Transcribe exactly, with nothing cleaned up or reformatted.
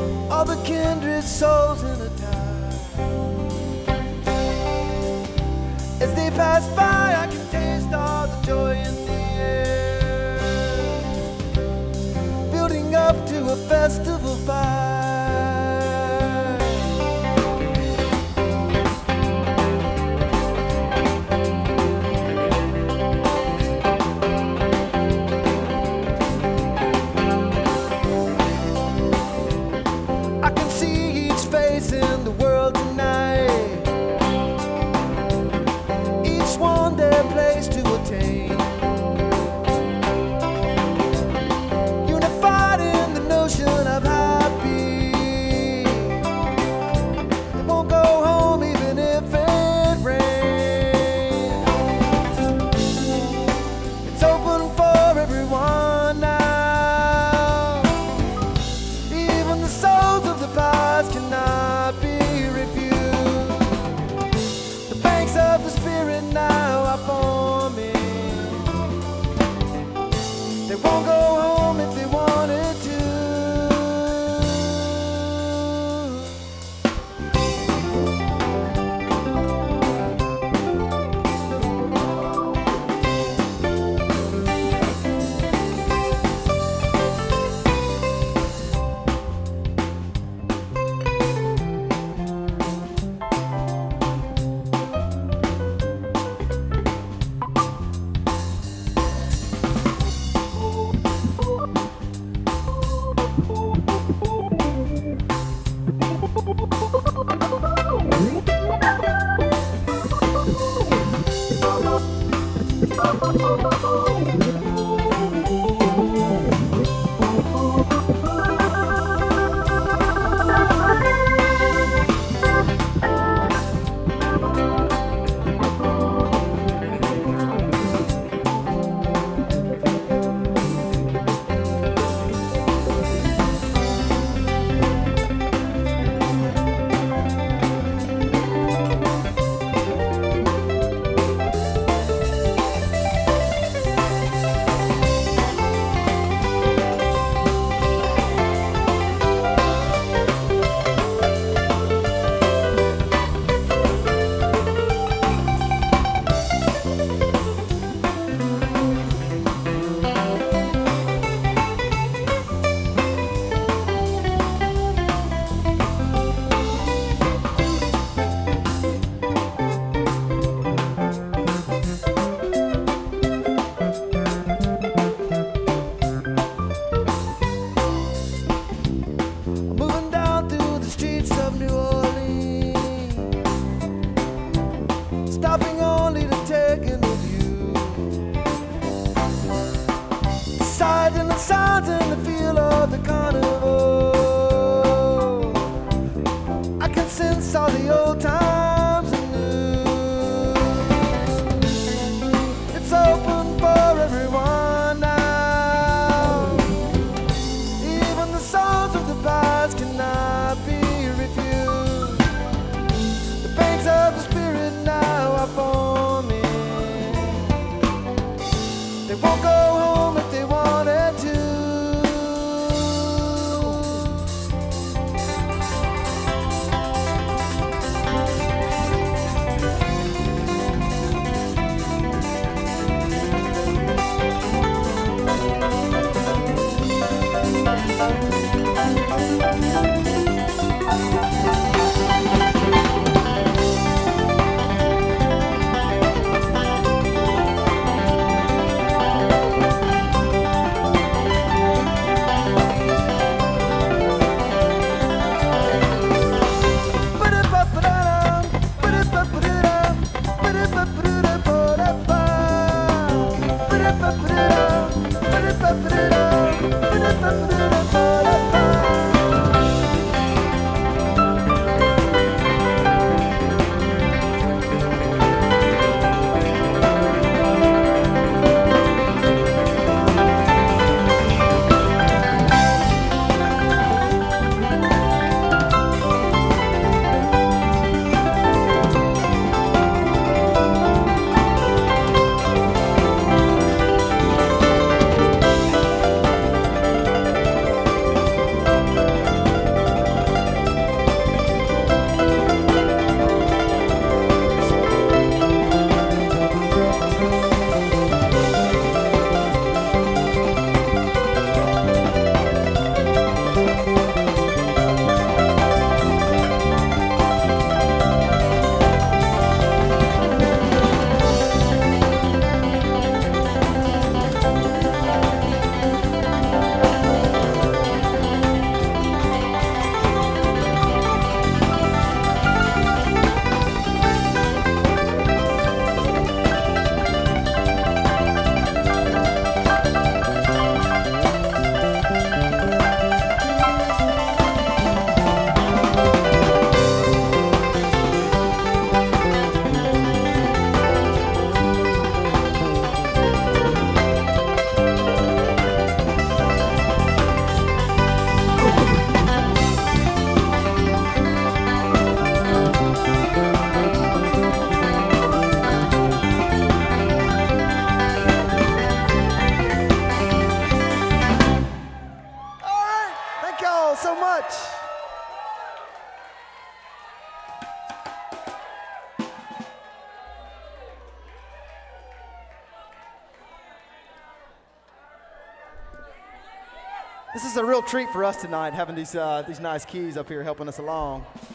all the kindred souls in a tide. As they pass by, I can taste all the joy in the air, building up to a festival fire. In the world tonight, each one their place to attain, unified in the notion of happy. They won't go home even if it rains. It's open for everyone now. Even the souls of the past cannot be refused. The banks of the spirit now are forming. They won't go home if they wanted to. Stopping only to take in the view, the sight and the sounds and the feel of the carnival. I can sense all the old times anew. It's open for everyone now. Even the souls of the past cannot be refused. The banks of the spirit now are forming. They won't go home if they wanted to. Ba-da-ba-ba-da-da, ba-da-ba-ba-da-da, ba-da-ba-ba-da-da. all so much. This is a real treat for us tonight, having these, uh, these nice keys up here helping us along.